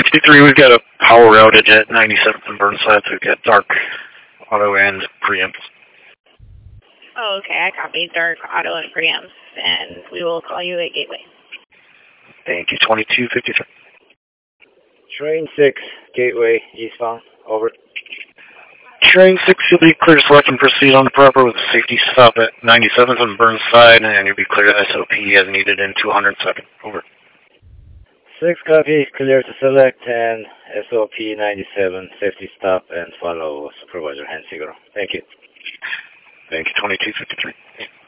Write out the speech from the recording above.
2253, we've got a power outage at 97th and Burnside, so we've got dark auto and preamps. Oh, okay, I copy dark auto and preamps, and we will call you at Gateway. Thank you, 2253. Train 6, Gateway, eastbound, over. Train 6, you'll be clear to select and proceed on the proper with a safety stop at 97th and Burnside, and you'll be clear to SOP as needed in 202nd. Over. 6 copy, clear to select and SOP 97, safety stop and follow supervisor hand signal. Thank you. Thank you, 2253.